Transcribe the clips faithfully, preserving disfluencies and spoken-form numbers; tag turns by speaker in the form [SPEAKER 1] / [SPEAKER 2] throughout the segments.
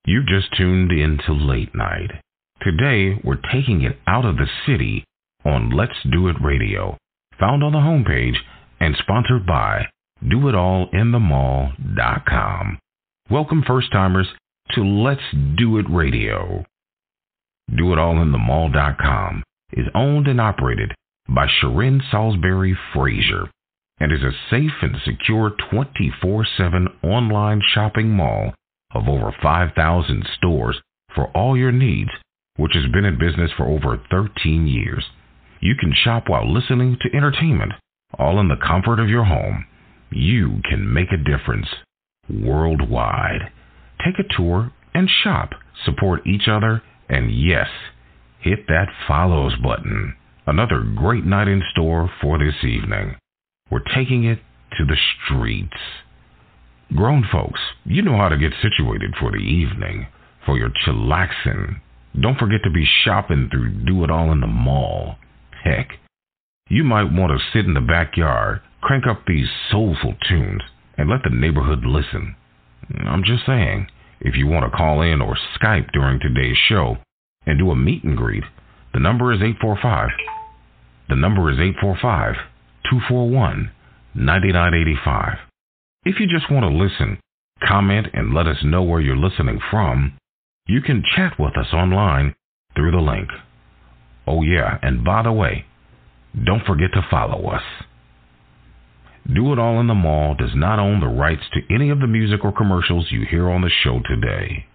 [SPEAKER 1] You've just tuned into Late Night. Today, we're taking it out of the city on Let's Do It Radio, found on the homepage and sponsored by do it all in the mall dot com. Welcome, first-timers, to Let's Do It Radio. do it all in the mall dot com is owned and operated by Sharon Salisbury Frazier and is a safe and secure twenty-four seven online shopping mall of over five thousand stores for all your needs, which has been in business for over thirteen years. You can shop while listening to entertainment, all in the comfort of your home. You can make a difference worldwide. Take a tour and shop, support each other, and yes, hit that follows button. Another great night in store for this evening. We're taking it to the streets. Grown folks, you know how to get situated for the evening, for your chillaxing. Don't forget to be shopping through Do It All in the Mall. Heck, you might want to sit in the backyard, crank up these soulful tunes, and let the neighborhood listen. I'm just saying, if you want to call in or Skype during today's show and do a meet and greet, the number is eight four five. The number is eight four five, two four one, nine nine eight five. If you just want to listen, comment, and let us know where you're listening from, you can chat with us online through the link. Oh yeah, and by the way, don't forget to follow us. Do It All in the Mall does not own the rights to any of the music or commercials you hear on the show today.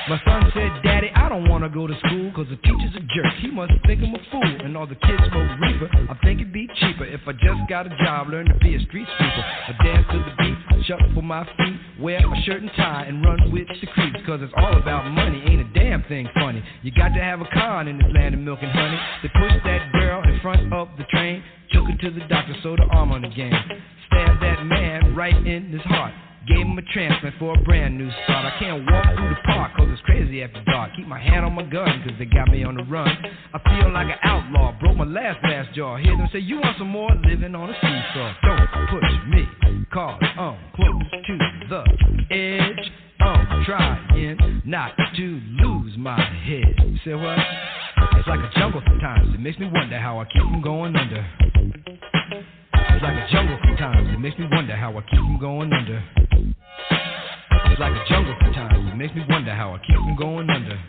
[SPEAKER 2] My son said, Daddy, I don't want to go to school because the teacher's a jerk. He must think I'm a fool. And all the kids smoke reefer. I think it'd be cheaper if I just got a job, learn to be a street sweeper. I dance to the beat, shuffle my feet, wear a shirt and tie, and run with the creeps. Because it's all about money, ain't a damn thing funny. You got to have a con in this land of milk and honey. They pushed that girl in front of the train, took her to the doctor, sewed her arm on the game. Stabbed that man right in his heart. Gave him a transplant for a brand new start. I can't walk through the park cause it's crazy after dark. Keep my hand on my gun cause they got me on the run. I feel like an outlaw, broke my last glass jaw. Hear them say, you want some more? Living on a seesaw. Don't push me, cause I'm close to the edge. I'm trying not to lose my head. Say what? It's like a jungle sometimes. It makes me wonder how I keep from going under. It's like a jungle sometimes. It makes me wonder how I keep from going under. It's like a jungle sometimes. It makes me wonder how I keep from going under.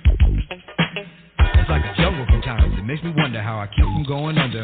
[SPEAKER 2] It's like a jungle sometimes. It makes me wonder how I keep from going under.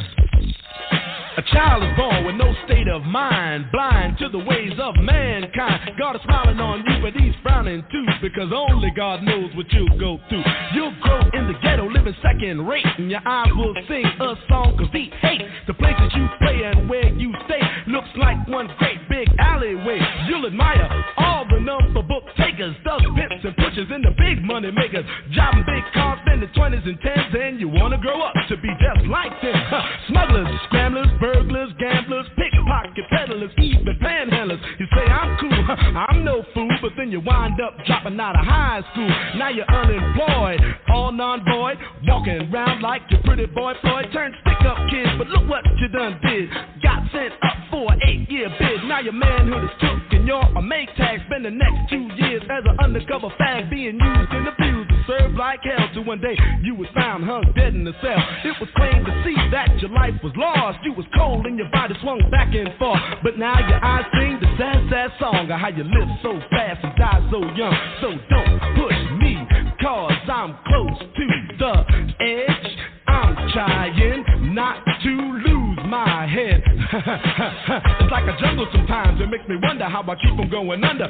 [SPEAKER 3] A child is born with no state of mind, blind to the ways of mankind. God is smiling on you, but he's frowning too, because only God knows what you'll go through. You'll grow in the ghetto, living second rate, and your eyes will sing a song, cause he hates the places you play and where you stay. Looks like one great big alleyway. You'll admire all the number book takers, thugs, pimps, and pushers, and the big money makers. Driving big cars, spending twenties and tens, and you wanna grow up to be just like them. Smugglers, scramblers, burglars, gamblers, pickpocket peddlers, even panhandlers. You say I'm cool, I'm no fool, but then you wind up dropping out of high school. Now you're unemployed, all non-void, walking around like your pretty boy Floyd. Turned stick-up kid, but look what you done did. Got sent up for an eight-year bid. Now your manhood is took and you're a make tag. Spend the next two years as an undercover fag, being used and abused and served like hell. Till one day you was found hung dead in the cell. It was plain to see that your life was lost. You was cold and your body swung back and forth. But now your eyes sing the sad, sad song of how you live so fast and die so young. So don't push me, cause I'm close to the edge. I'm trying not to lose my head. It's like a jungle sometimes. It makes me wonder how I keep from going under.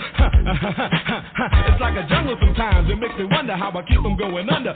[SPEAKER 3] It's like a jungle sometimes. It makes me wonder how I keep from going under.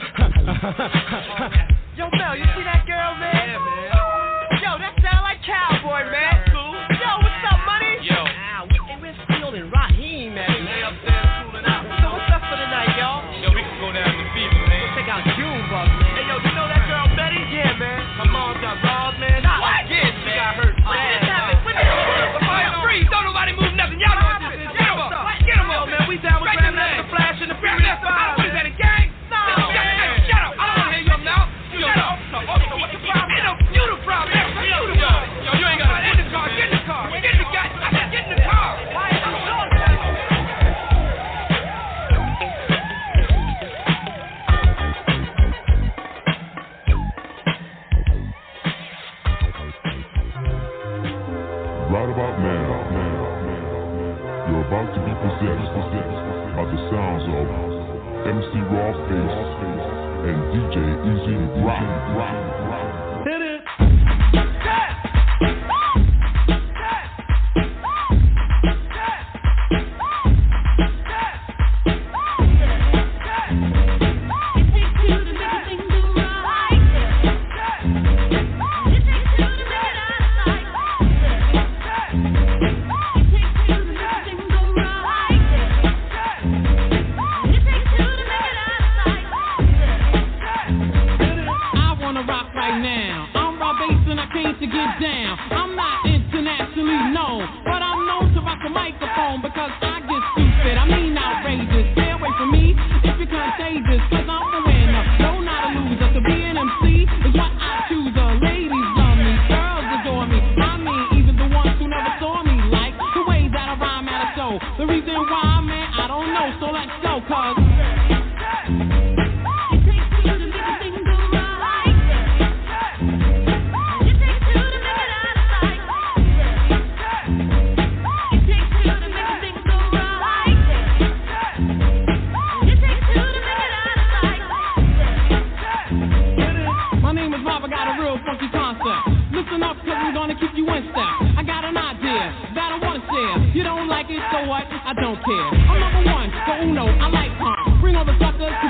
[SPEAKER 4] Yo, Mel, you see that girl, man?
[SPEAKER 5] Yeah, man.
[SPEAKER 4] Yo, that sound like Cowboy, man.
[SPEAKER 5] Cool.
[SPEAKER 4] Yo, what's up, money?
[SPEAKER 5] Yo.
[SPEAKER 4] Ah, hey, where's Field and Raheem, man?
[SPEAKER 5] They upstairs cooling out.
[SPEAKER 4] So what's up for the night, y'all?
[SPEAKER 5] Yo, we can go down to Fever, man.
[SPEAKER 4] Check out Junebug, man.
[SPEAKER 5] Hey, yo, you know that girl Betty?
[SPEAKER 4] Yeah, man.
[SPEAKER 5] Her mom got robbed, man.
[SPEAKER 4] Nah,
[SPEAKER 5] What?
[SPEAKER 4] again,
[SPEAKER 5] She
[SPEAKER 4] man.
[SPEAKER 5] got hurt
[SPEAKER 4] When
[SPEAKER 5] bad.
[SPEAKER 4] did this happen? When did this happen?
[SPEAKER 5] Fire, freeze. Don't nobody move nothing. Y'all know what this is. Get 'em up. Get 'em up, man. We down with
[SPEAKER 4] Break
[SPEAKER 5] Graham
[SPEAKER 4] the
[SPEAKER 5] Nash,
[SPEAKER 4] name.
[SPEAKER 5] the Flash, and the Furious Five. What is that, a gang?
[SPEAKER 4] No,
[SPEAKER 5] Shut up,
[SPEAKER 4] man.
[SPEAKER 5] shut up. I don't wanna hear you up now. Shut up. Okay, what's the problem? Ain't no you the problem. You the problem. Yo, you ain't gotta get in the car. Get in the car. Get in the car. I said get in the car.
[SPEAKER 4] Why is you doing
[SPEAKER 6] Right about now, you're about to be possessed by the sounds of M C Raw Face and D J Easy Rock.
[SPEAKER 3] Hit it.
[SPEAKER 7] To get down, I'm not internationally known, but I'm known to rock a microphone because I get stupid. I mean outrageous. Stay away from me if you're contagious, cause I'm the winner. No, not a loser. To be an M C is what I choose. The ladies love me, girls adore me. I mean, even the ones who never saw me like the way that I rhyme at a show. The reason why, man, I don't know. So let's go, cause I don't care. I'm number one, so uno, I like punk. Bring all the suckers to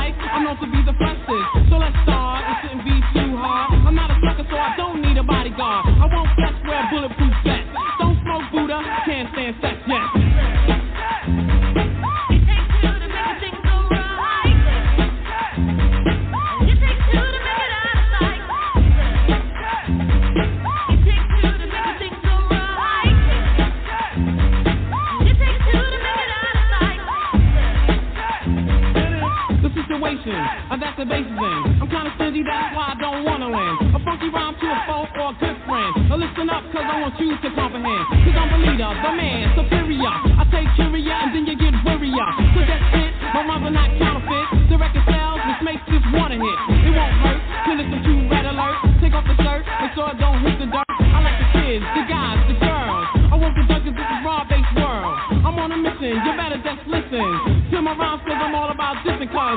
[SPEAKER 7] like I'm known to be the freshest. So let's start, it shouldn't be too hard. I'm not a sucker, so I don't need a bodyguard. I won't flex, wear bulletproof vests. Don't smoke Buddha, can't stand sex yet. Uh, that's the basis in. I'm kinda stingy, that's why I don't wanna win. A funky rhyme to a folk or a good friend. Uh, listen up, cause I want you to comprehend. Cause I'm the leader, the man, superior. I take curia and then you get worrier. So that's it, my rhymes are not counterfeit. The record sells, which makes this one a hit. It won't hurt to listen to Red Alert. Take off the shirt, make sure it don't hit the dirt. I like the kids, the guys, the girls. I won't conduct cause this is raw-based world. I'm on a mission, you better just listen to my rhymes cause I'm all about this and cause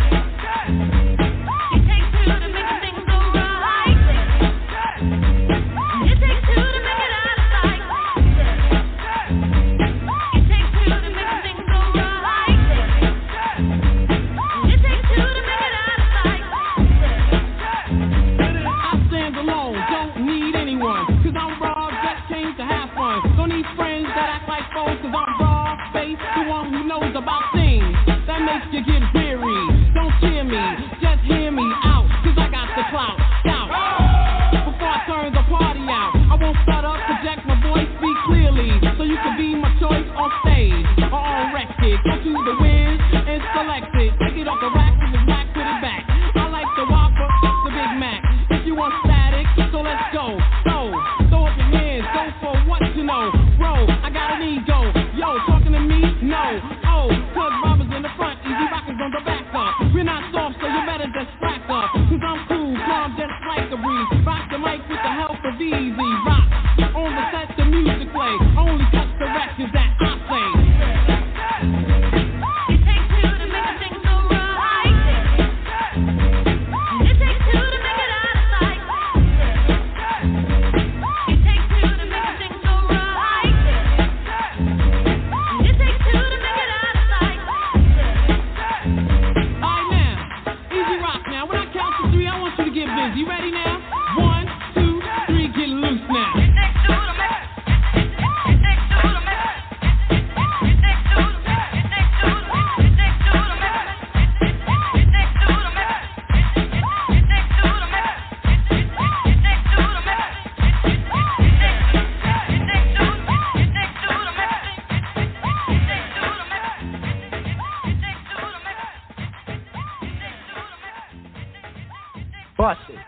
[SPEAKER 7] about things that makes you get weary. Don't cheer me, just hear me out, cause I got the clout. Shout. Before I turn the party out, I won't shut up, project my voice, speak clearly, so you can be my choice on stage or on record. Go to the Wiz and select it. Take it off the rack and the rack, put it back. I like the Whopper, the Big Mac. If you want static, so let's go. So, throw up your hands, go for what you know. Bro, I got an ego. Yo, talking to me? No. Cause robbers in the front, easy rockers on the back up. We're not soft, so you better just crack up. Cause I'm cool, calm, just like a breeze. Rock the mic with the help of Easy Rock. On the set, the music play. Only touch the records that I play. It takes two to make a thing go right. It takes two to make it out of sight. It takes two to make a thing go right. It takes two to make it out of sight. Get busy. Ready now? One, two, three, get loose now.
[SPEAKER 8] Bust it.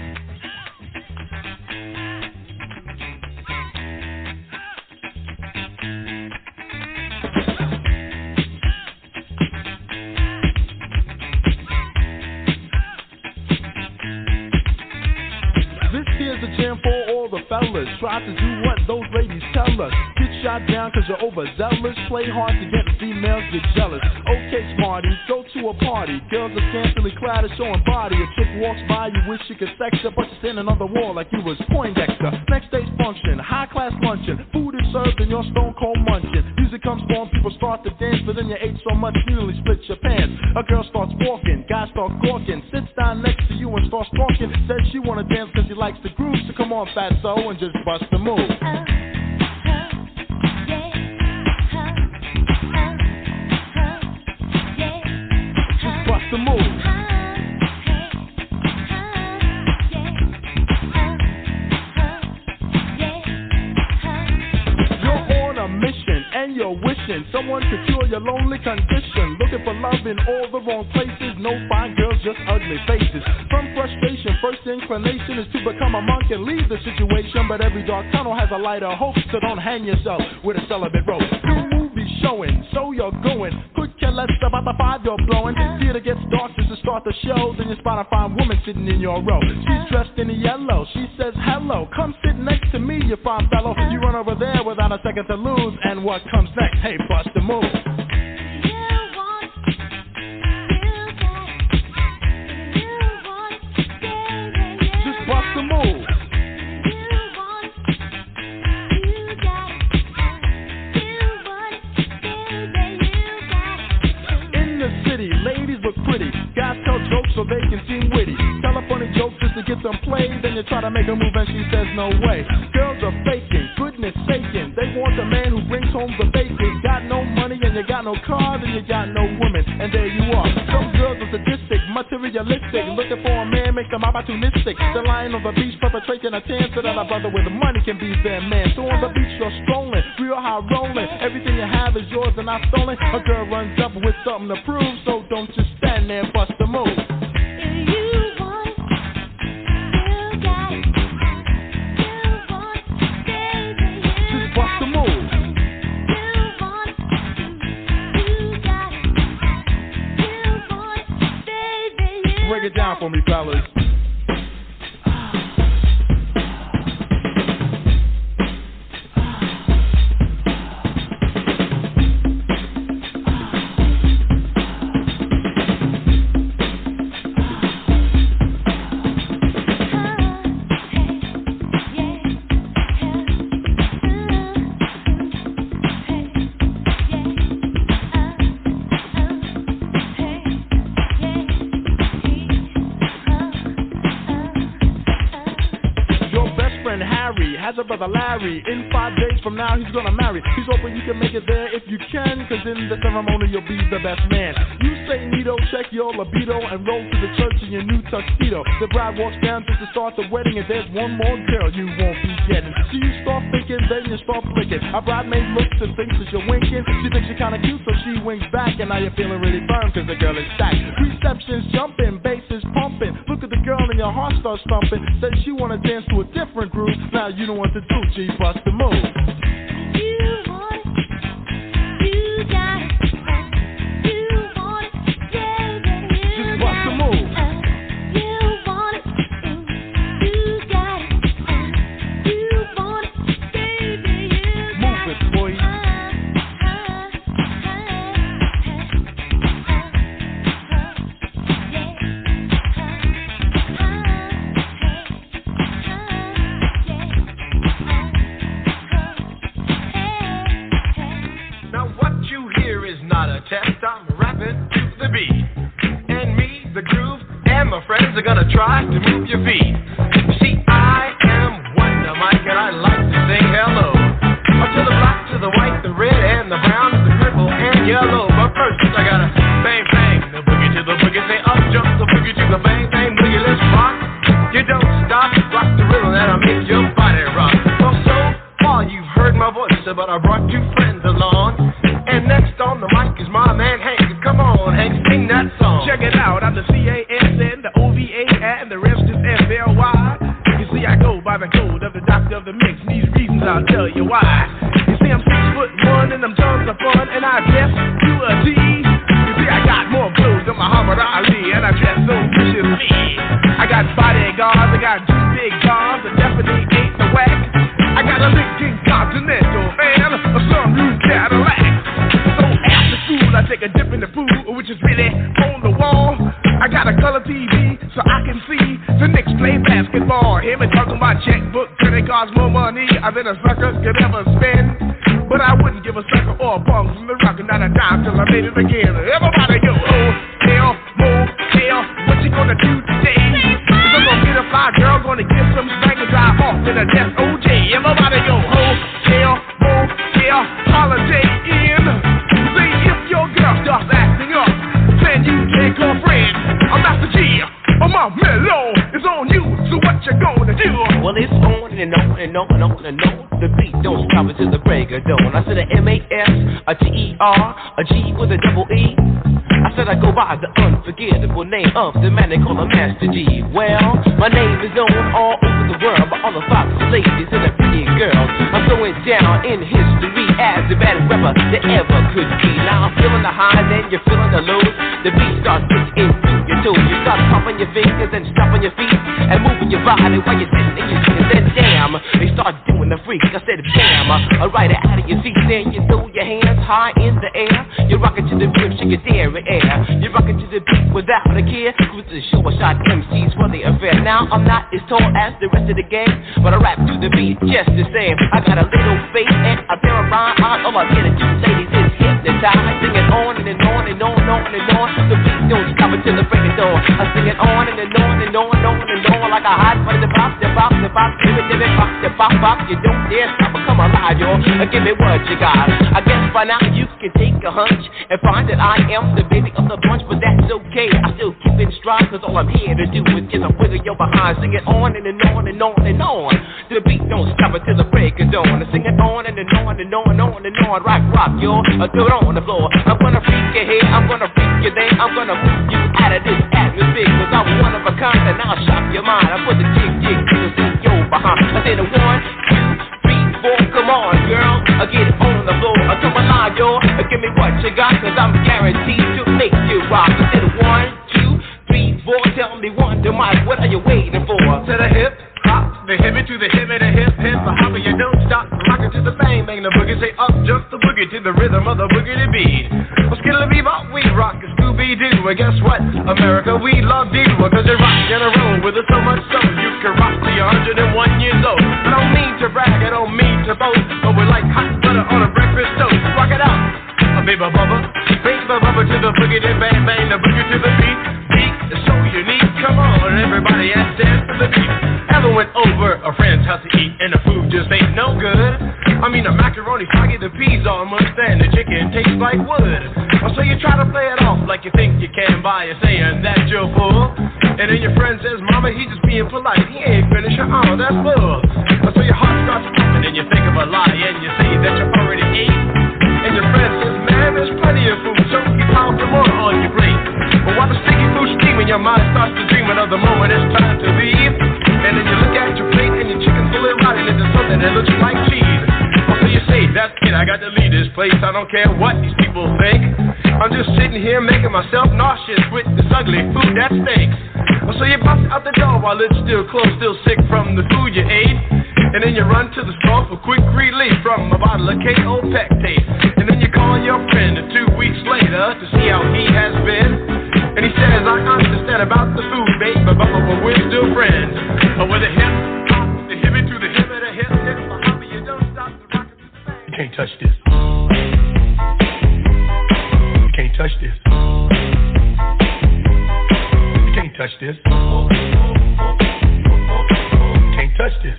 [SPEAKER 3] This here's a jam for all the fellas. Try to do what those ladies tell us. Get shot down cause you're overzealous. Play hard to get the females get jealous. Okay, smarty, go to a party. Girls are scantily clad and showing body. A chick walks by, you wish you could sex her, but you're standing on the wall like you was Poindexter. Next day's function, high class luncheon. Food is served and you're stone cold munching. Music comes on, people start to dance, but then you ate so much you nearly split your pants. A girl starts walking, guys start gawking, sits down next to you and starts talking. Says she wanna dance cause she likes the groove, so come on fatso and just bust the move. Just bust the move. And you're wishing someone could cure your lonely condition. Looking for love in all the wrong places. No fine girls, just ugly faces. From frustration, first inclination is to become a monk and leave the situation. But every dark tunnel has a light of hope, so don't hang yourself with a celibate rope. New movie showing, so you're going. Could care less about the five you're blowing. Theater gets dark just to start the show. Then you spot a fine woman sitting in your row. She's dressed in yellow. She says hello. Come sit next to me, you fine fellow. You run over there without a second to lose. And what comes next? Hey, bust the move. Just bust the move. In the city, ladies look pretty.
[SPEAKER 8] so they can seem witty. Tell her funny jokes just to get some play, then you try to make her move and she says no way. Girls are faking, goodness saking. They want the man who brings home the bacon. Got no money and you got no cars and you got no women, and there you are. Some girls are sadistic, materialistic, looking for a man, make them opportunistic. They're lying on the beach, perpetrating a tan so that a brother with the money can be their man. So on the beach you're strolling, real high rolling. Everything you have is yours and not stolen. A girl runs up with something to prove, so don't just stand there and bust a move. Break it down for me, fellas. Has a brother Larry. In five days from now he's gonna marry. He's hoping you can make it there if you can, cause in the ceremony you'll be the best man. You say neato, check your libido, and roll to the church in your new tuxedo. The bride walks down just to start the wedding, and there's one more girl you won't be getting. So you start thinking, then you start flicking. A bridesmaid looks and thinks that you're winking. She thinks you're kinda cute, so she winks back, and now you're feeling really firm cause the girl is stacked. Reception's jumping, bass is pumping. Look at the girl and your heart starts thumping. Says she wanna dance to a different groove. Now you don't want to do, G, bust the move. You want it, you got it. You want it, yeah, yeah, you just bust the move. Uh, you want it, you got it. Uh, you want it, baby, you got it. Move it, boy.
[SPEAKER 9] Test, I'm rapping to the beat. And me, the groove, and my friends are gonna try to move your feet. See, I am Wonder Mike, and I like to say hello. Up to the black, to the white, the red, and the brown, the purple, and yellow. But first, I gotta bang, bang, the boogie to the boogie. Say up, jump the boogie to the bang, bang, boogie. Let's rock. You don't stop, rock the rhythm that'll make your body rock. Well, so far you've heard my voice, but I brought two friends along. And next on the mic is my man Hank. Come on, Hank, sing that song.
[SPEAKER 3] Check it out, I'm the C A S N, the O V A, and the rest is F L Y. You see, I go by the code of the doctor of the mix. And these reasons I'll tell you why. You see, I'm six foot one, and I'm tons of fun, and I dress to a T. You see, I got more clothes than Muhammad Ali, and I dress so viciously. I got bodyguards, I got two big cars, that definitely ain't the whack. I got a Lincoln Continental, man, a sunroof Cadillac. I take a dip in the pool, which is really on the wall. I got a color T V so I can see the Knicks play basketball. Him and talking about checkbook, credit cards, more money than a sucker could ever spend. But I wouldn't give a sucker or a bum from the rock, not a dime till I made it again. Everybody go, oh, hell, motel, what you gonna do today? Cause I'm gonna get a fly girl, gonna get some spank and drive off in a death O J. Everybody go, oh, hell, motel, holiday in. Your girl starts acting up, then you take her friend. I'm Master G, I'm my mellow. It's on you, so what you gonna do?
[SPEAKER 10] Well, it's on and on and on and on and on. The beat don't stop until the break of dawn. I said a M A S, a T E R, a G with a double E. I said I go by the unforgettable name of the man they call a Master G. Well, my name is known all over the world by all the foxy ladies and the pretty girls. I'm going down in history as the baddest rapper that ever could be. Now I'm feeling the highs and you're feeling the lows. The beat starts kicking through your toes. You start pumping your fingers and stomping your feet and moving your body while you're sitting in your seat. And then damn, they start doing the freak. I said bam, I ride it out of your seat. Then you throw your hands high in the air. You're rocking to the rhythm, shake your dairy air. You're rocking to the beat without a care. Cruise to the show, I shot M Cs for the affair. Now I'm not as tall as the rest of the gang, but I rap to the beat just the same. I got a little face and a pair of rhyme eyes. All I'm here to do, ladies, is hit hypnotized. Sing it on and, and on and on and on and on. The beat don't stop until the break of dawn. I sing it on and, and on and on and on and on like a hot butter. The bop, the bop, the bop, give it, give it, bop, the bop, bop. You don't dare stop or come alive, y'all. Give me what you got. I guess by now you can take a hunch and find that I am the baby of the bunch, but that's okay. I still keep it stride, cause all I'm here to do is get a wiggle your behind. Sing it on and, and on and on and on. The beat don't stop until the break of dawn. I sing it on and, and on and on and on and on. Rock, rock, y'all. I do it on the floor. I'm gonna freak you here, I'm gonna freak you there. I'm gonna move you out of this atmosphere, cause I'm one of a kind and I'll shock your mind. I put the jig, jig, to the sing yo behind. I say the one, two, three, four, come on, girl. I get it on the floor. I come alive, yo. Give me what you got, cause I'm guaranteed to make you rock. I said one, two, three, four. Tell me one, two, Mike, what are you waiting for?
[SPEAKER 9] To the hip, hop, the hippie to the hip, the hip, hip, the hopper, you don't stop. Rock it to the bang, bang, the boogie, say up, jump the boogie to the rhythm of the boogie to beat. Well, skittle bebop, we rock a Scooby-Doo. And guess what? America, we love you, cause you rock in a row with us so much so you can rock till you're one hundred and one years old. I don't mean to brag, I don't mean to boast, but we're like hot butter on a breakfast toast. Rock it out. Baby bubba, baby bubba to the boogie, then bang bang, the boogie to the beat. Beat is so unique. Come on, everybody, and dance to the beat. Ever went over a friend's house to eat and the food just ain't no good? I mean the macaroni soggy, the peas almost, and the chicken tastes like wood. So you try to play it off like you think you can by saying that you're full. And then your friend says, Mama, he's just being polite. He ain't finished. Oh, that's bull. So your heart starts pumping and you think of a lie and you say that you already ate. And your friend says, man, there's plenty of food, so keep time for more on your plate. But while the sticky food's steaming, your mind starts to dream of the moment it's time to leave. And then you look at your plate and your chicken's fully rotting into something that looks like cheese. So you say, that's it, I got to leave this place. I don't care what these people think. I'm just sitting here making myself nauseous with this ugly food that stinks. So you bust out the door while it's still closed, still sick from the food you ate. And then you run to the store for quick relief from a bottle of K O Pectate. And then you call your friend two weeks later to see how he has been. And he says, I understand about the food, babe, but we're still friends. But with a hip, hop, the hippie to the hip, the hip, hip, the hopper, you don't stop the rocket to the bang. You can't touch this. You can't touch this. You can't touch this. You can't touch this.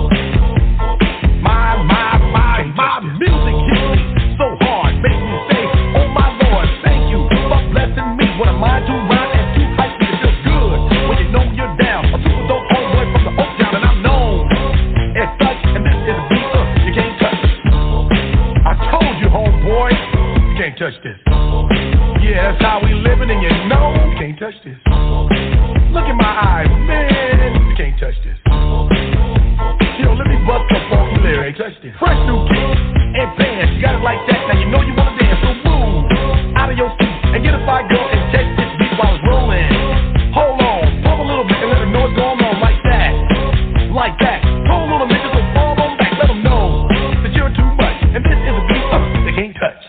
[SPEAKER 9] My, my, my, my music hits me so hard, makes me say, oh my Lord, thank you for blessing me. What am I to rhyme and keep hype? It feels good when you know you're down. A super dope homeboy from the Oak Town, and I'm known as such. And this is a beat up, you can't touch it. I told you, homeboy, you can't touch this. Yeah, that's how we living, and you know you can't touch this. Look in my eyes, man, you can't touch this. Yo, let me bust up on you lyrics. Fresh new kicks and bands, you got it like that. Now you know you wanna dance, so move out of your seat and get a fire girl and check this beat while it's rolling. Hold on, pump a little bit and let them know what's going on like that, like that. Hold on a minute, so fall on back, let them know that you're too much. And this is a beat up they can't touch.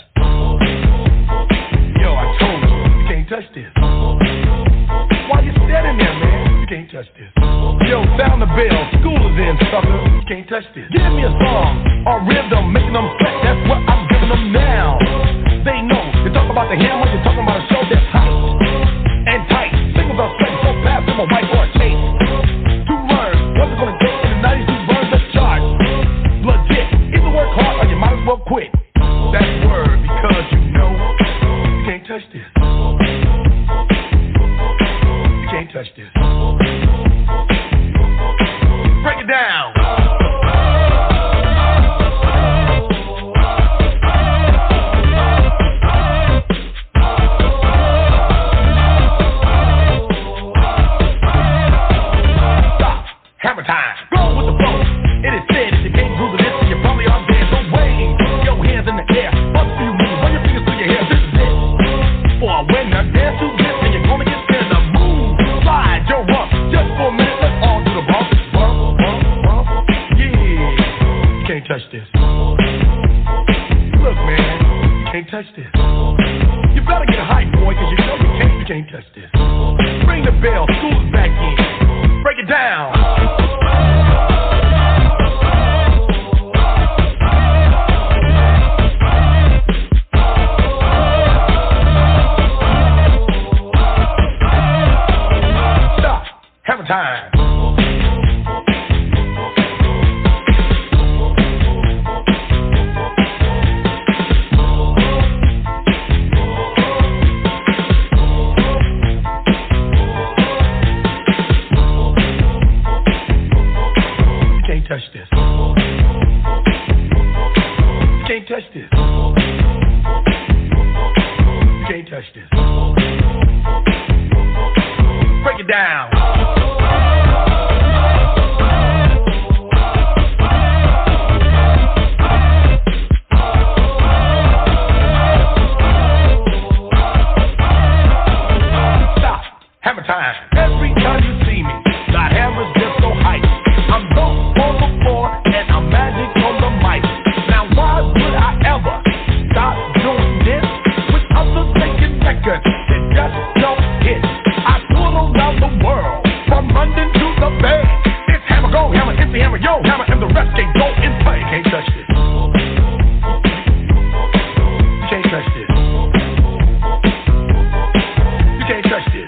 [SPEAKER 9] Yo, I told you, you can't touch this. Why you standing there, man? You can't touch this. Yo, sound the bell, school is in, sucker. You can't touch this. Give me a song or rhythm, making them sweat. That's what I'm giving them now. They know. You talk about the hammer, you're talking about a show that's hot and tight. Singles are sweating so fast from a white or a tape. To learn what's it gonna take in the nineties to burn the chart. Legit. Either work hard or you might as well quit. That's word because you know you can't touch this. You can't touch this. Break it down. Stop. Hammer time. Go with the flow. It is said if you can't groove this, then you probably aren't there. So wave your hands in the air. Bust a few moves. Run your fingers through your hair. This is it. For a winner, dance to this, and you're gonna get there. The move. Slide your rump. Just for a minute, let's all do the bump. Touch this. Look, man, you can't touch this. You better get a hype, boy, cause you know you can't, you can't touch this. Ring the bell, school's back in. Break it down.
[SPEAKER 11] time. You can't touch this. You can't touch this. You can't touch this. Break it down. Stop. Hammer time. Every time you see me, the hammer's just so hype. I'm dope on the floor and I'm magic on the mic. Now why would I ever stop doing this with others making records that just don't hit? I tour around the world, from London to the Bay. It's hammer, go hammer, empty hammer, yo hammer, and the rest can go in play. Can't touch this. You can't touch this. You can't touch this.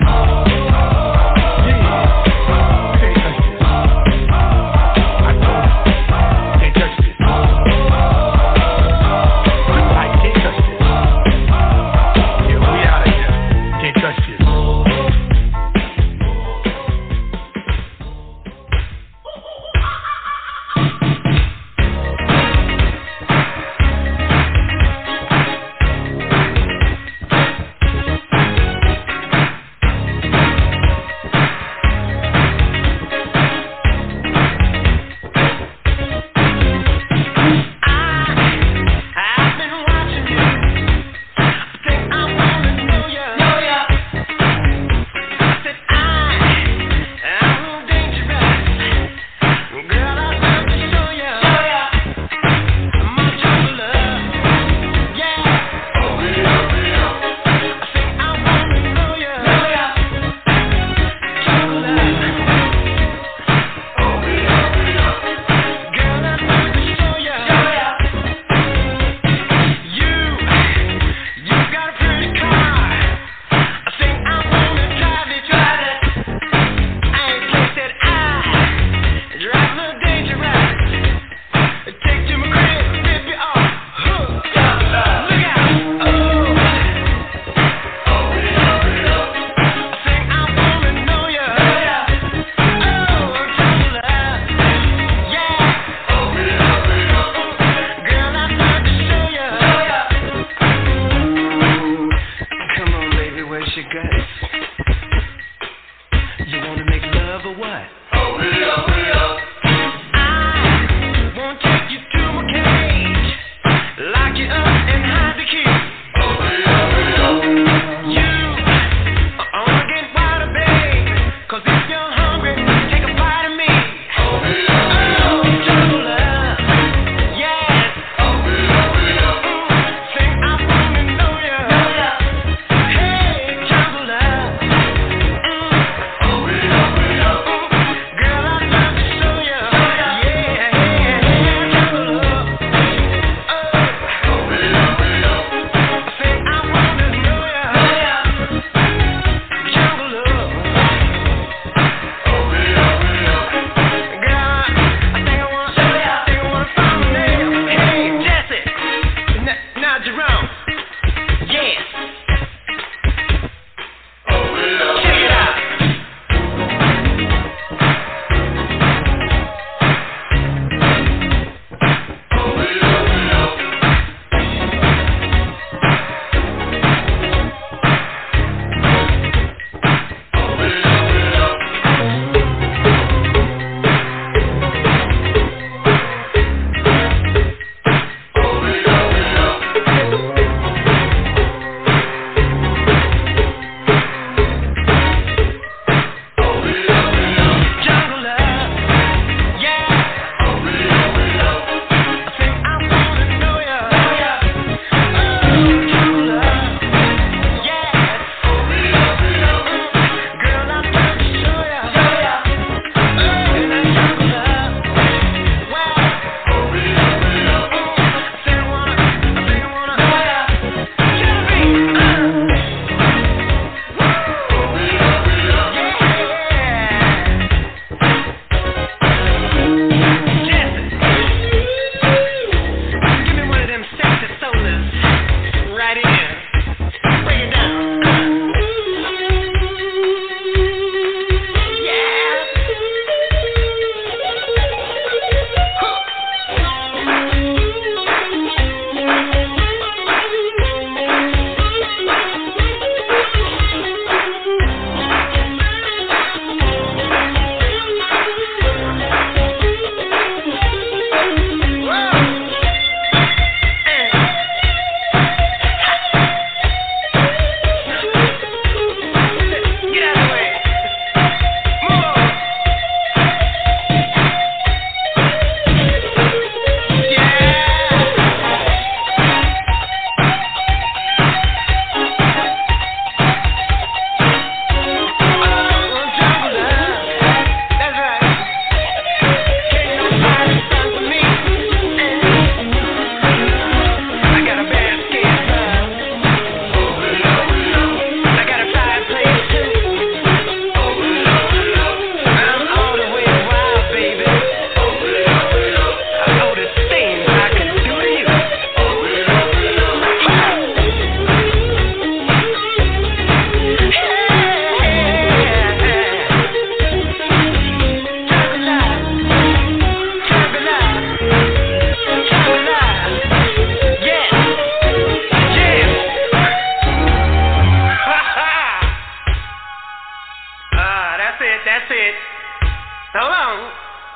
[SPEAKER 9] it, that's it. Hold on.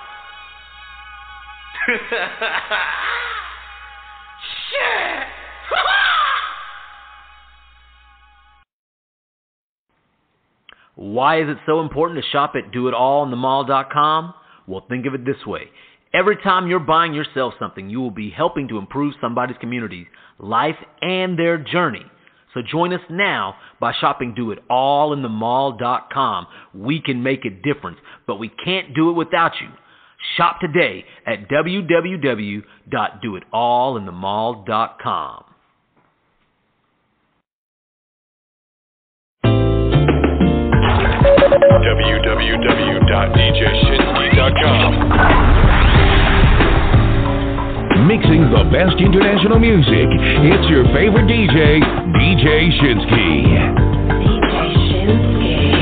[SPEAKER 9] Shit.
[SPEAKER 12] Why is it so important to shop at do it all in the mall dot com? Well, think of it this way. Every time you're buying yourself something, you will be helping to improve somebody's community, life, and their journey. So join us now by shopping Do It All in the mall dot com. We can make a difference, but we can't do it without you. Shop today at w w w dot do it all in the mall dot com.
[SPEAKER 13] w w w dot d j shinsky dot com.
[SPEAKER 1] Mixing the best international music, it's your favorite D J, D J Shinsky. D J Shinsky.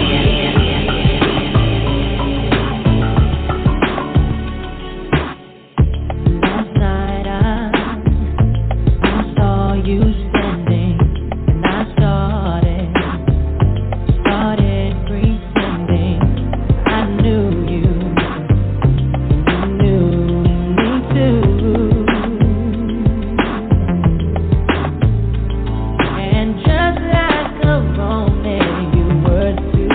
[SPEAKER 14] Last night I, I saw you standing, and I started, started pretending I knew you, and you knew me too. And just like a romance, you were too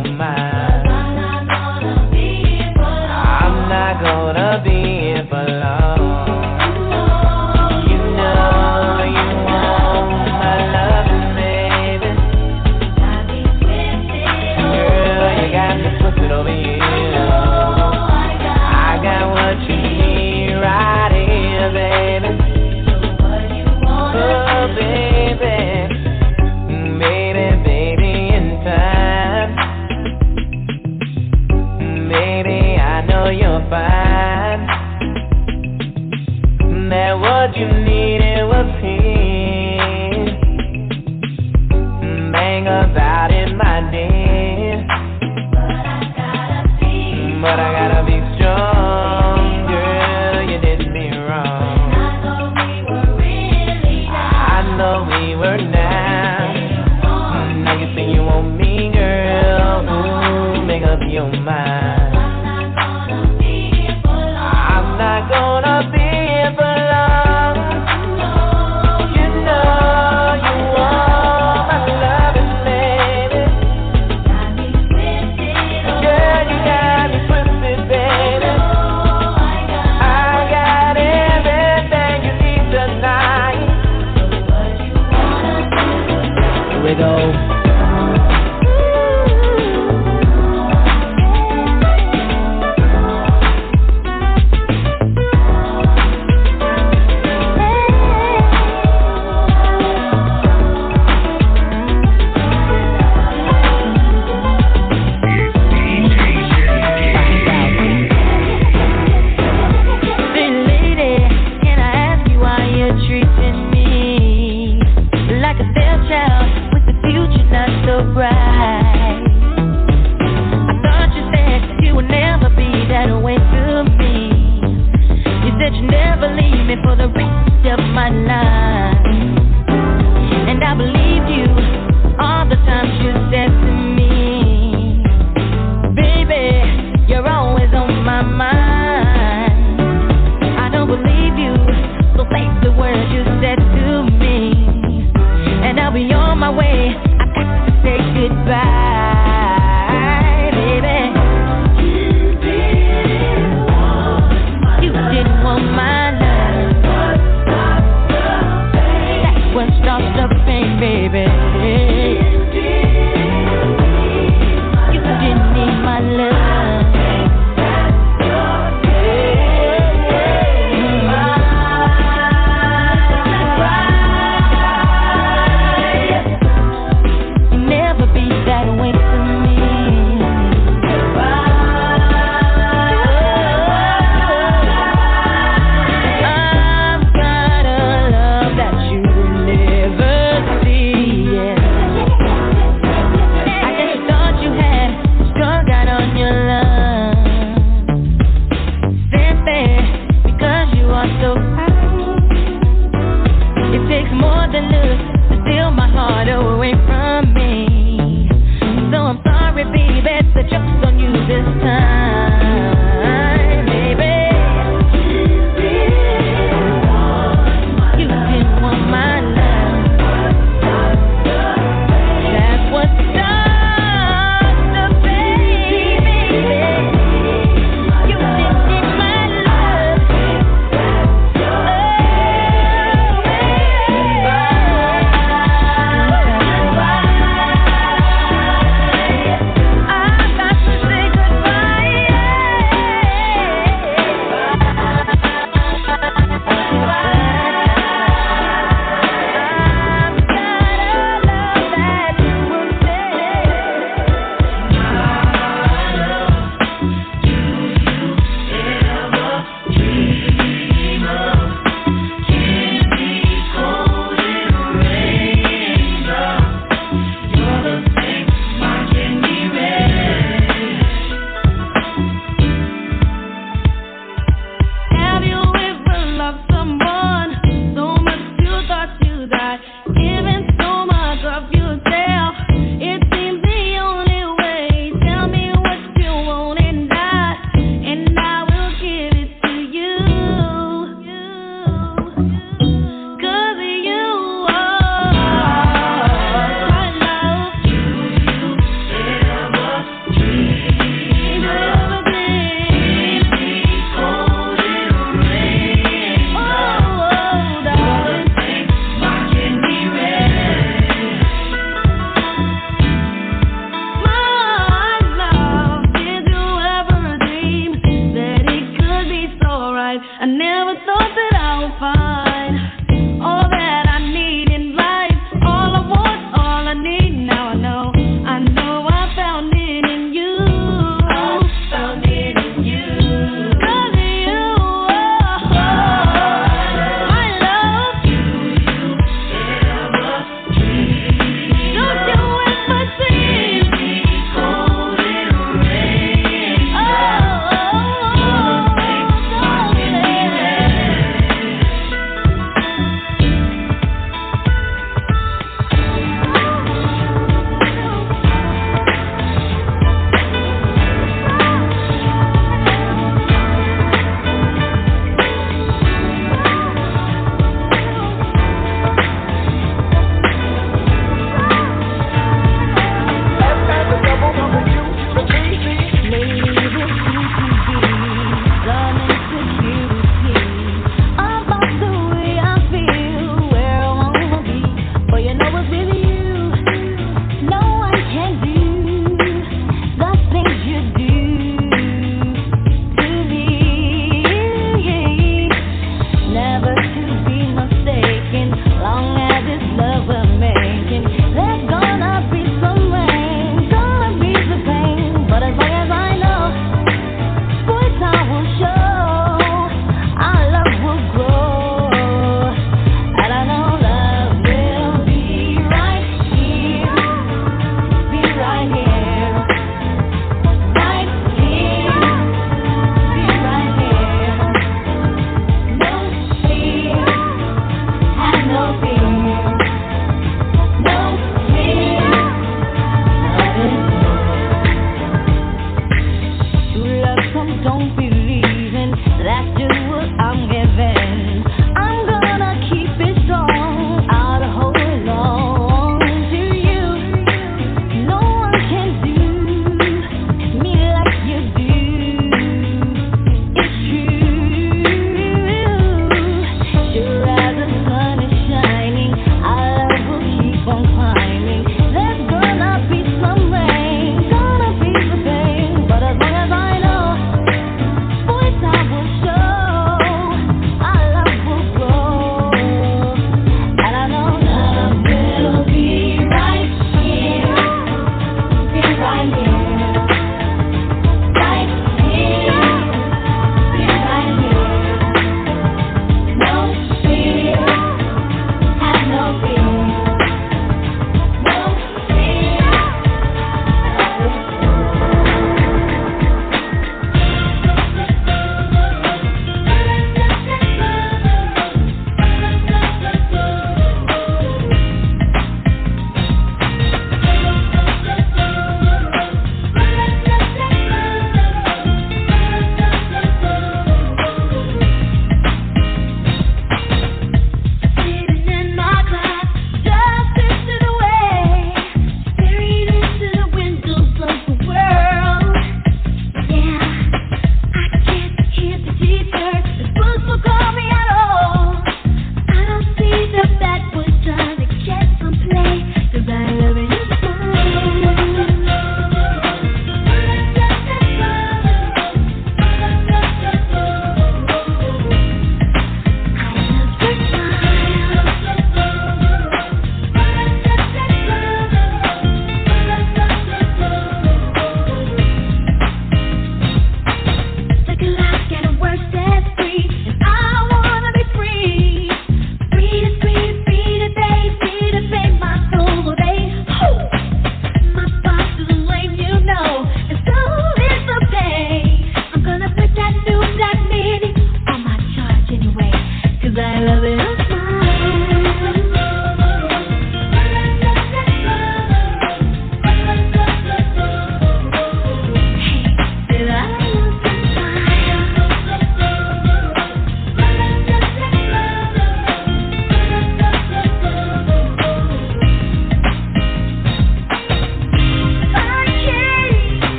[SPEAKER 15] your mind. I'm not gonna be here for long. You know you want my loving, baby. Girl, you got me twisted over here. I got what you need right here, baby. Oh, baby. Baby, baby, in time. Baby, I know you're fine. That what you needed was here. Bang about in my den. But I gotta be strong, girl, you did me wrong. I know we were now. Now you say you want me, girl. Ooh, make up your mind. I'm not gonna be here for long. You know you want my loving, baby. Girl, you got me twisted, baby. I got everything you need tonight. Here we go.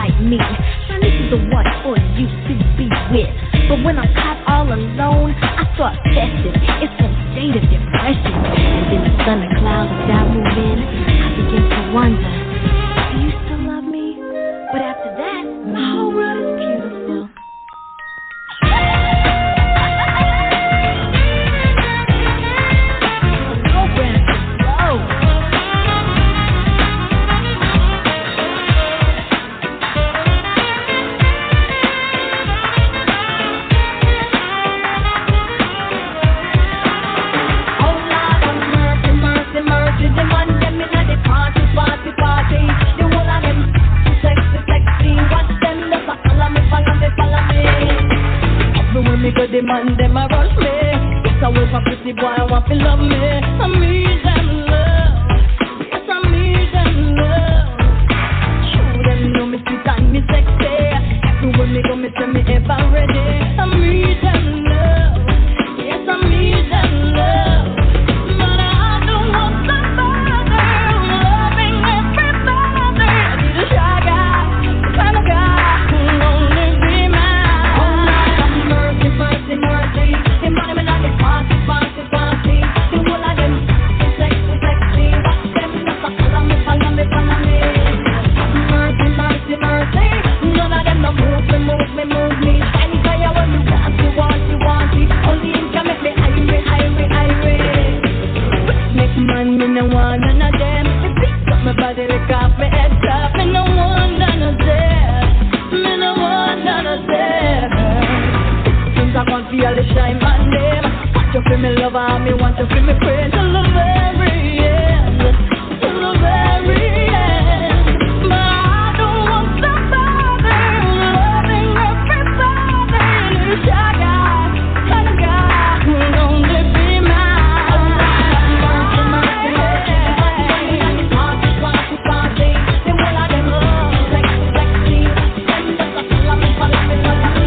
[SPEAKER 16] like me. Now this is the one for you to be with. But when I'm caught all alone, I start testing. It's from state of depression. And then the thunder clouds start moving. I begin to wonder, do you still love me? But after that, my whole world is beautiful.
[SPEAKER 17] The man, them a rush me. It's a way for pretty boy, I want to love me. I need them love. Yes, I need them love. Show them know me sweet and me sexy. Everywhere me go, me tell me ever ready. I need them love. Yes, I need them love. But I don't want somebody loving everybody. I need a shy guy, the kind of guy who only be mine. Oh, mercy, mercy, mercy. The money me not the party, party, party. The whole of them sexy, sexy. Watch them just a follow me, follow me, follow me. Mercy, mercy, mercy. None of them no move me, move me, move me. Anytime you want, you want, you want, you want it. Only him can make me irate, irate, irate. Make man, me no want none of them. Me pick up my body, lick off my head top. Me no want none of them. Me no want none of them. I want to feel the shine my name. Want you feel me lover and me want you feel me friend till the very end, till the very end. But I don't want somebody loving everybody. You shy guy, kind of guy who only be mine. Mercy, mercy, mercy. Party, party, party. The whole of them love, sexy, sexy. Them just a follow me, follow me, follow me.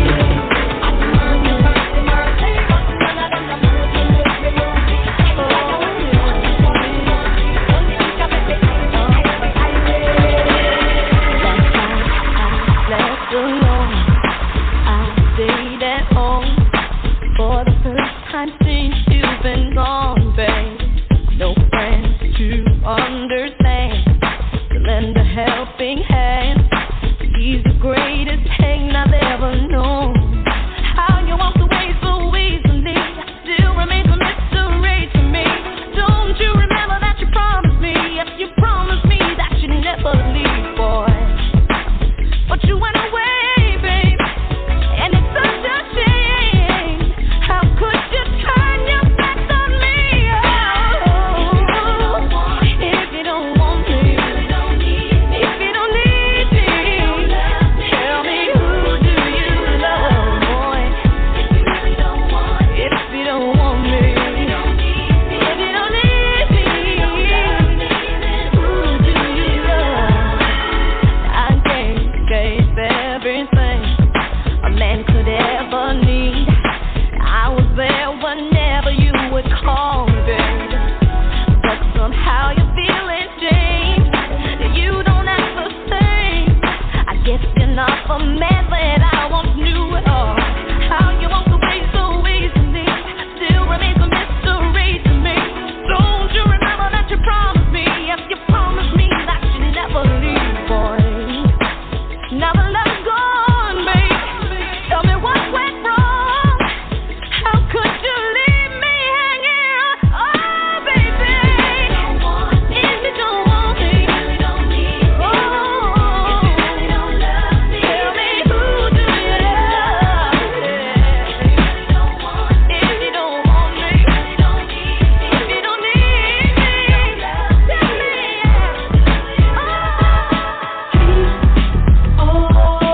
[SPEAKER 17] Oh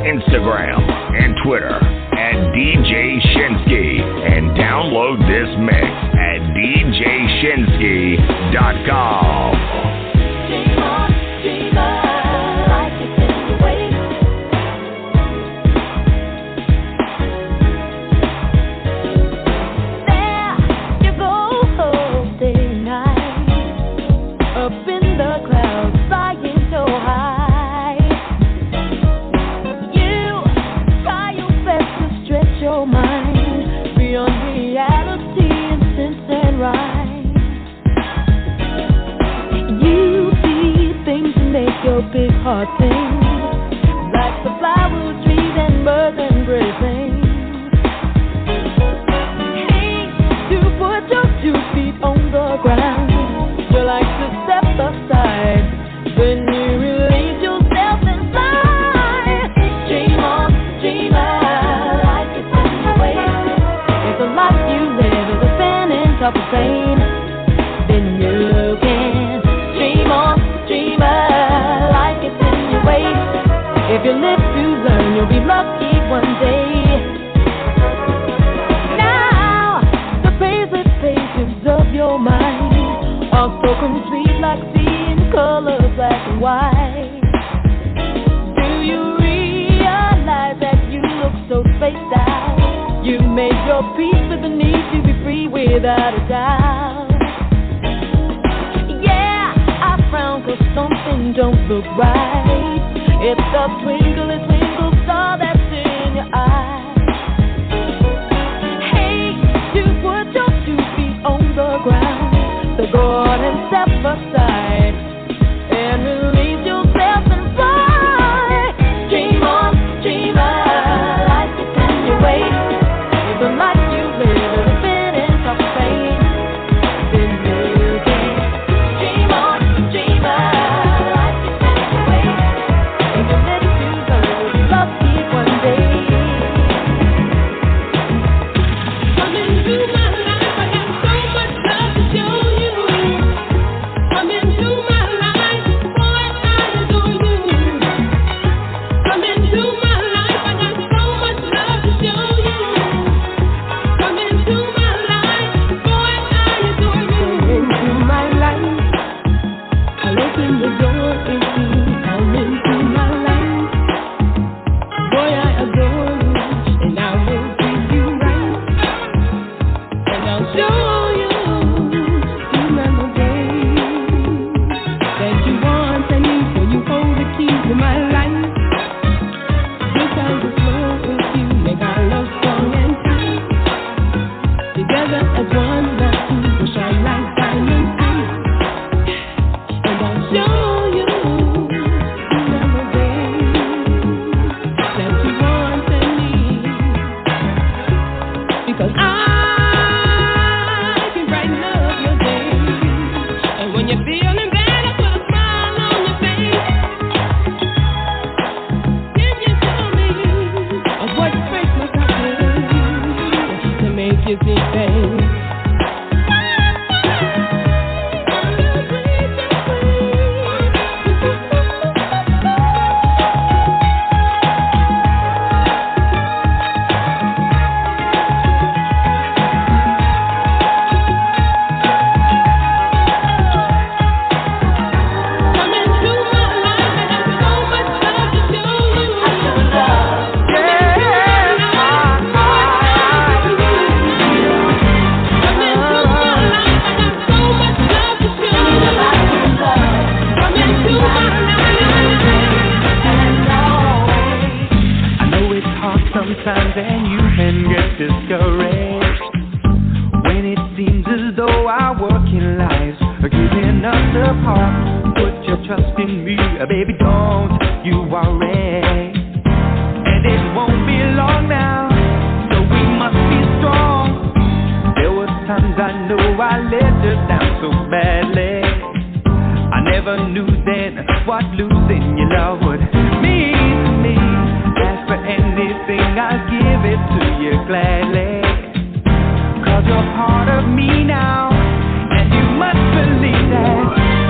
[SPEAKER 18] Instagram and Twitter at D J Shinsky and download this mix at D J Shinsky dot com.
[SPEAKER 17] Big heart sing like the flower trees and birds embracing. Hey, you put your two feet on the ground. You like to step aside, then you release yourself and fly. Dream on, dream on, like it's in the way. If the life you live is a spinning top of pain, then you can dream on, dream on. If you live to learn, you'll be lucky one day. Now, the favorite pages of your mind are spoken sweet like seeing color black and white. Do you realize that you look so spaced out? You made your peace with the need to be free without a doubt. Yeah, I frown 'cause something don't look right. It's the twinkly twinkle star that's in your eye. Hey, you put your two feet on the ground, so go on and step aside and release yourself and fly. Dream on, dream on, like it's in your way. If the life you live is a bit in tough pain, then you can dream on, dream on.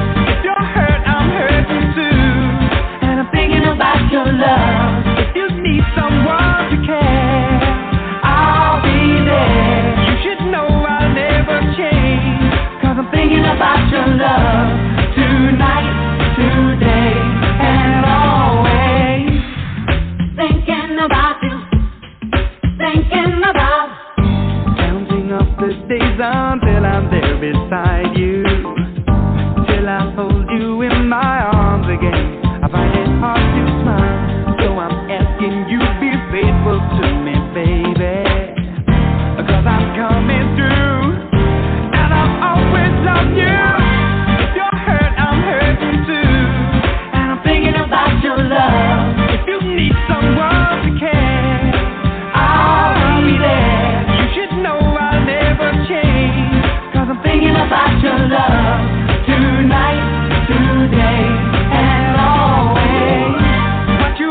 [SPEAKER 15] Your love, if you need
[SPEAKER 19] the days until I'm there beside you. Till I hold you in my arms again, I find it hard to smile. So I'm asking you be faithful to me, baby, 'cause I'm coming through, and I've always loved you. If you're hurt, I'm hurting too, and I'm thinking about your love. If you need someone to care, I'll be there. You should know I'll never change, 'cause I'm thinking about your love tonight, today, and always. What you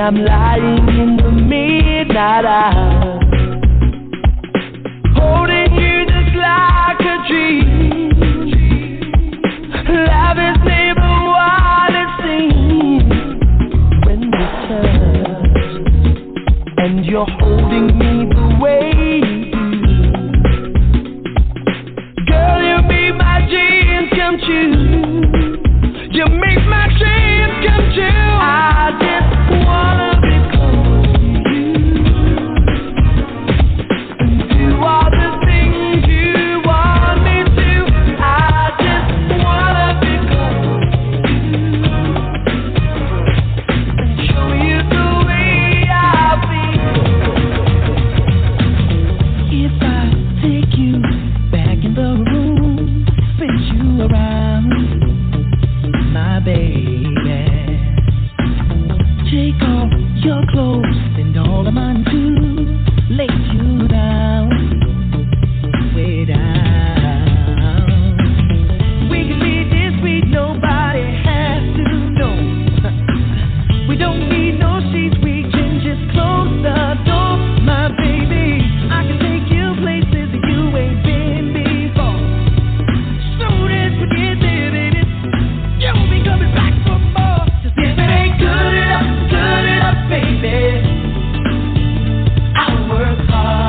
[SPEAKER 15] I'm lying in the midnight hour, holding you just like a dream. Life is never what it seems when we touch, and you're holding me the way you do. Girl, you make my dreams come true. You make my dreams come true. I just wanna be close to you and do all the things you want me to. I just wanna be close to you and show you the way I feel. If I take you back in the room, spin you around, my baby, take off your clothes and all of mine too, lay you down, way down. We can be this sweet, nobody has to know. We don't need no sheets, we can just close the door, my baby. I can take you places that you ain't been before. So let's forget there, baby. You'll be coming back for more. Just if it ain't good enough, good enough, baby, I'll work hard.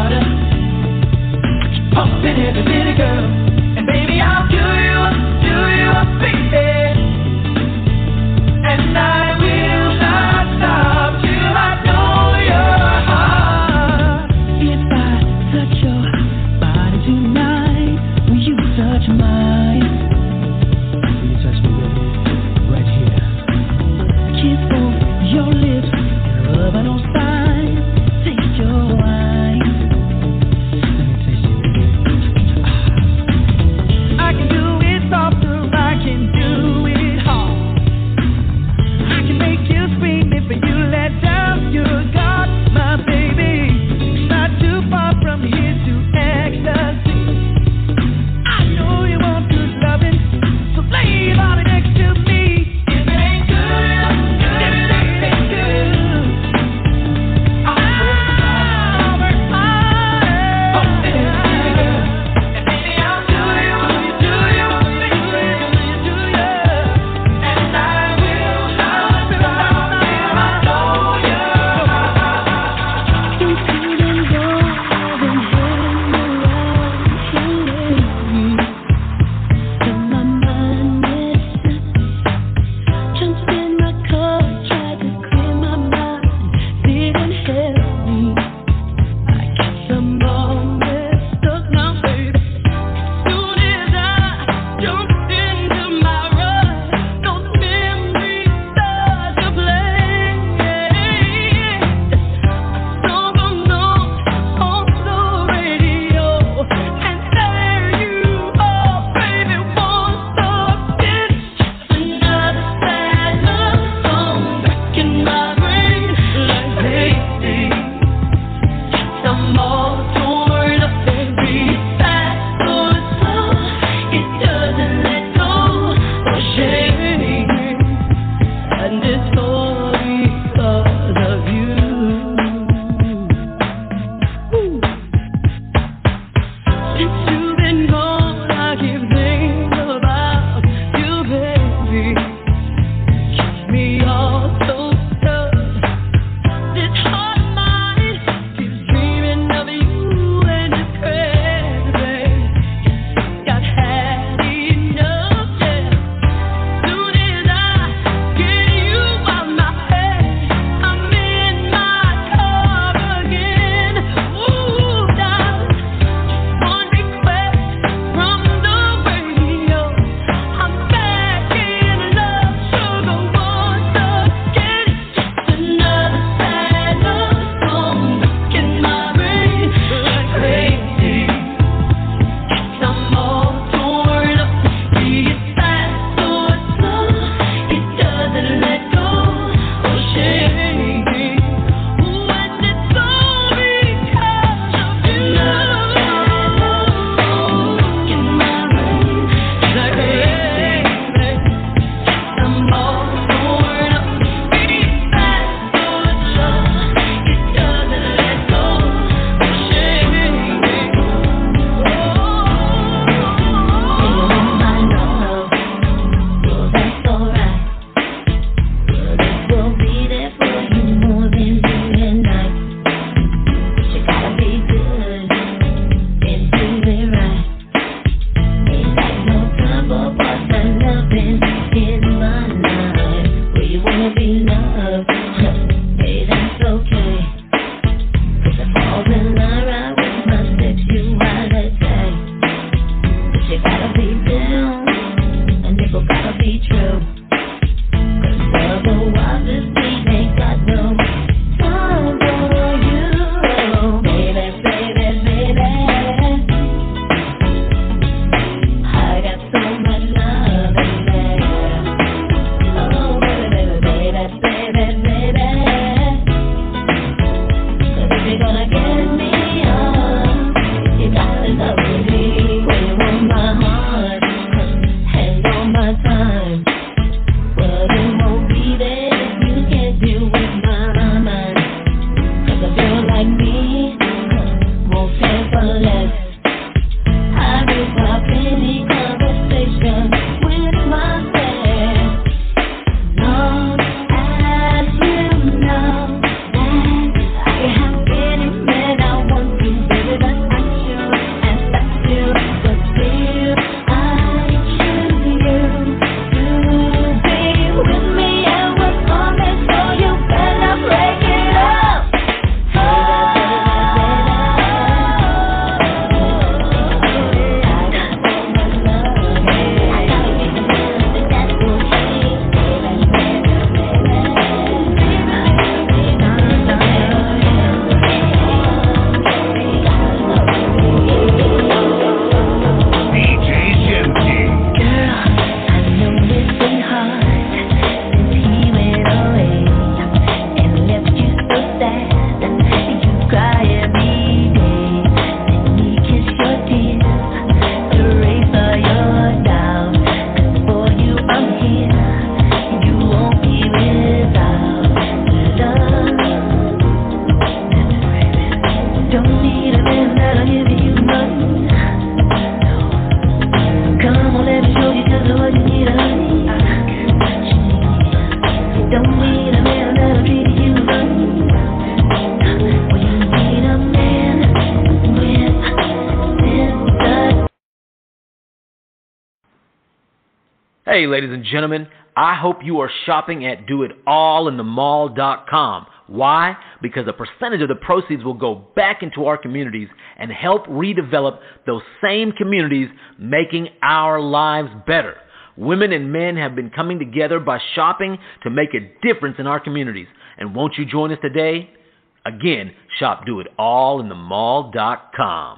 [SPEAKER 12] Hey, ladies and gentlemen, I hope you are shopping at do it all in the mall dot com. Why? Because a percentage of the proceeds will go back into our communities and help redevelop those same communities, making our lives better. Women and men have been coming together by shopping to make a difference in our communities. And won't you join us today? Again, shop do it all in the mall dot com.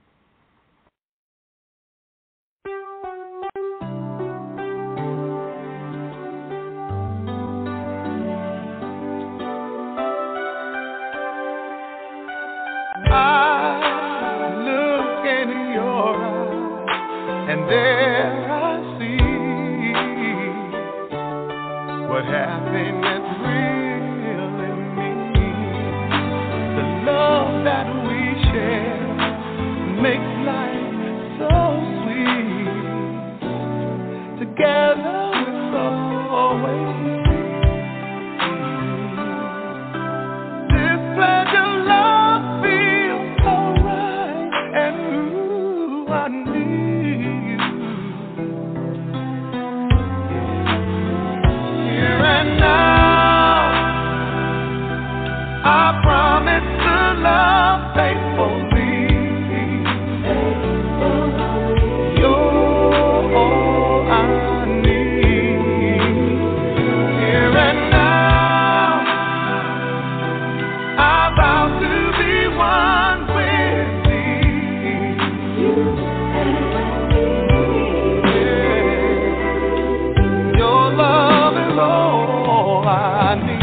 [SPEAKER 20] I look in your eyes, and there I see what happiness really means. The love that we share makes life so sweet. Together we'll always be. This pleasure love I promise to love faithfully. You're all I need. Here and now, I vow to be one with thee. Yeah. Your love is all I need.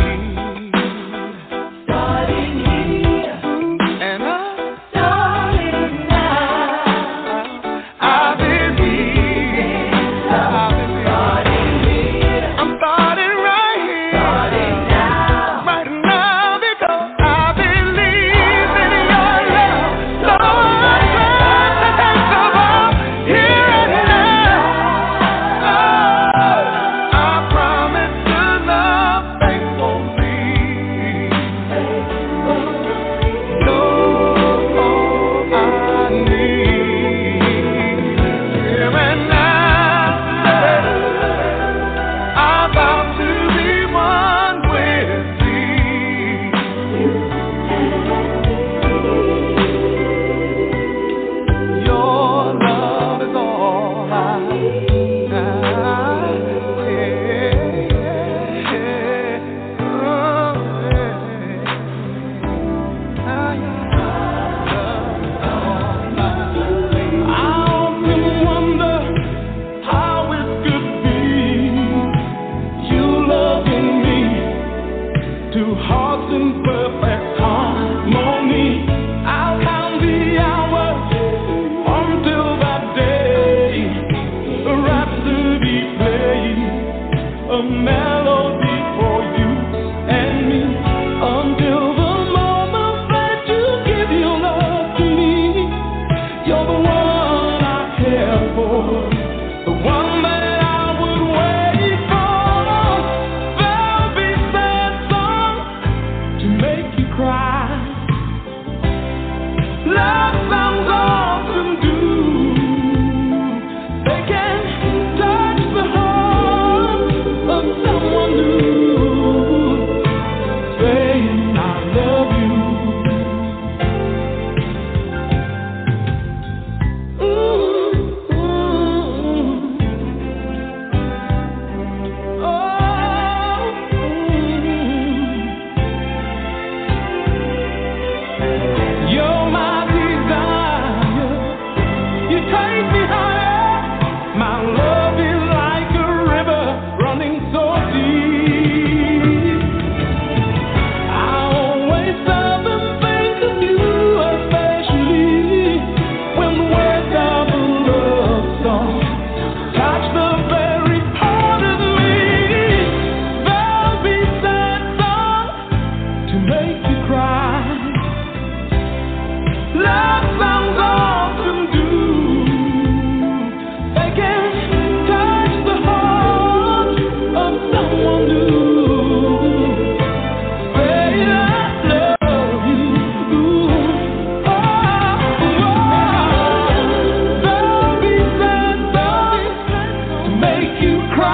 [SPEAKER 20] Make you cry.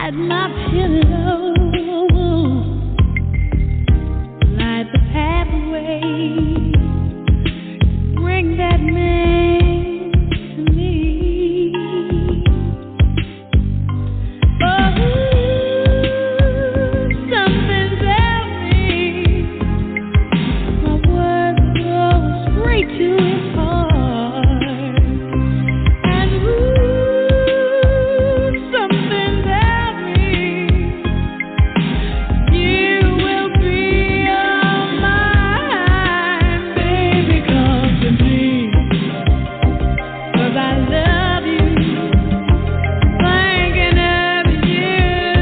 [SPEAKER 17] at my pillow, light the pathway, bring that man to me. Oh, something tells me my words go straight to his heart, and ooh, something tells me you will be all mine, baby. Come to me, 'cause I love you, thinking of you.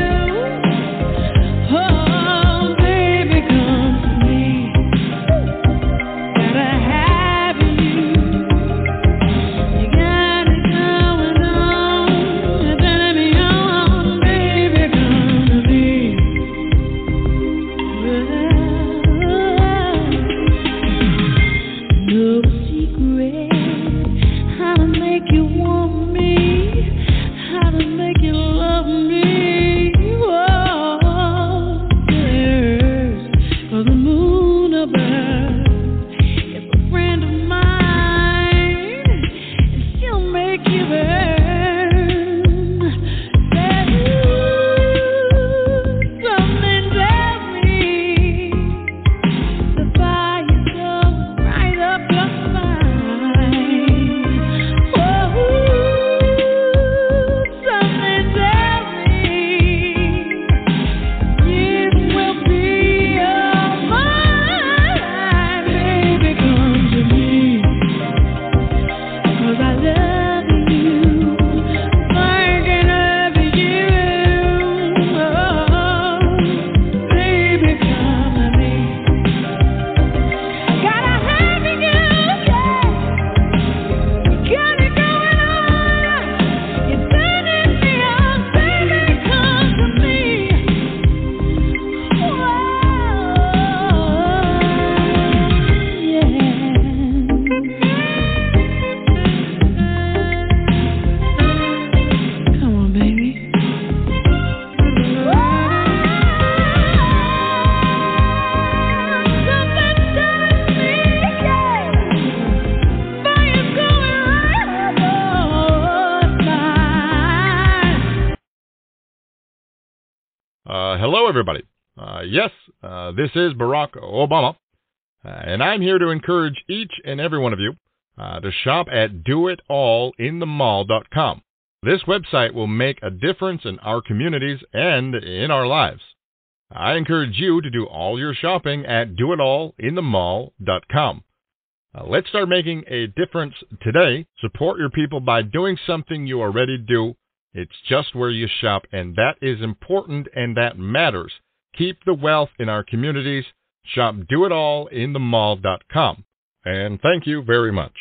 [SPEAKER 17] Oh, baby, come to me, gotta have you. You got it going on, you're turning me on, baby, come to me. No secret how to make you want me, how to make you love me. Oh, yes, 'cause the moon above is a friend of mine, and she'll make you burn. Said, ooh, something tells me the fire goes right up your spine. Oh, something tells me you will be all mine, baby. Come to me, 'cause I love you, thinking of you. Oh, baby, come to me. Gotta have you, yeah. You got it going on. You're turning me on, baby. Come to me. Whoa, yeah. Come on, baby. Something telling me, yeah. Fire's going right up your spine.
[SPEAKER 21] Uh, hello, everybody. Uh, yes, uh, this is Barack Obama, uh, and I'm here to encourage each and every one of you uh, to shop at do it all in the mall dot com. This website will make a difference in our communities and in our lives. I encourage you to do all your shopping at do it all in the mall dot com. Uh, let's start making a difference today. Support your people by doing something you already do. It's just where you shop, and that is important and that matters. Keep the wealth in our communities. Shop do it all in the mall dot com. And thank you very much.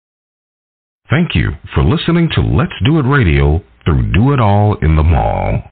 [SPEAKER 1] Thank you for listening to Let's Do It Radio through Do It All in the Mall.